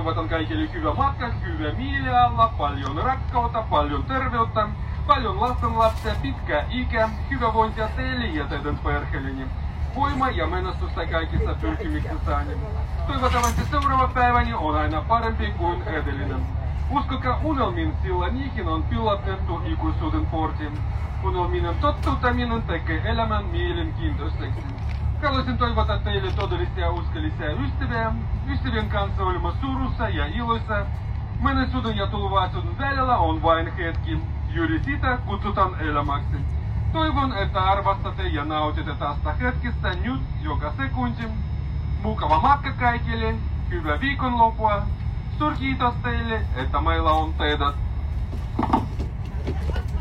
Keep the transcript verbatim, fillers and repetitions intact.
toivotan kaikille hyvää matkaa, hyvää mielialaa, paljon rakkautta, paljon terveyttä, paljon lastenlapsia, pitkää ikää, hyvinvointia teille ja teidän perheelleni. Voimaa ja menestystä kaikissa pyrkimyksissäni. Toivottavasti seuraava päiväni on aina parempi kuin edellinen. Uskokaa unelmiin, sillä niihin on pilattettu ikuisuuden portti. Unelmien toteuttaminen tekee elämän mielenkiintoiseksi. Haluaisin toivottaa teille todellisia uskollisia ystäviä. Ystävien kanssa olemme surussa ja iloissa. Menneisyyden ja tulevaisuuden välillä on vain hetki. Juuri sitä kutsutaan elämäksi. Toivon, että arvostatte ja nautitte tästä hetkestä nyt joka sekunti. Mukava matka kaikille. Hyvää viikonloppua. Suurkiitos teille, että meillä on teidät.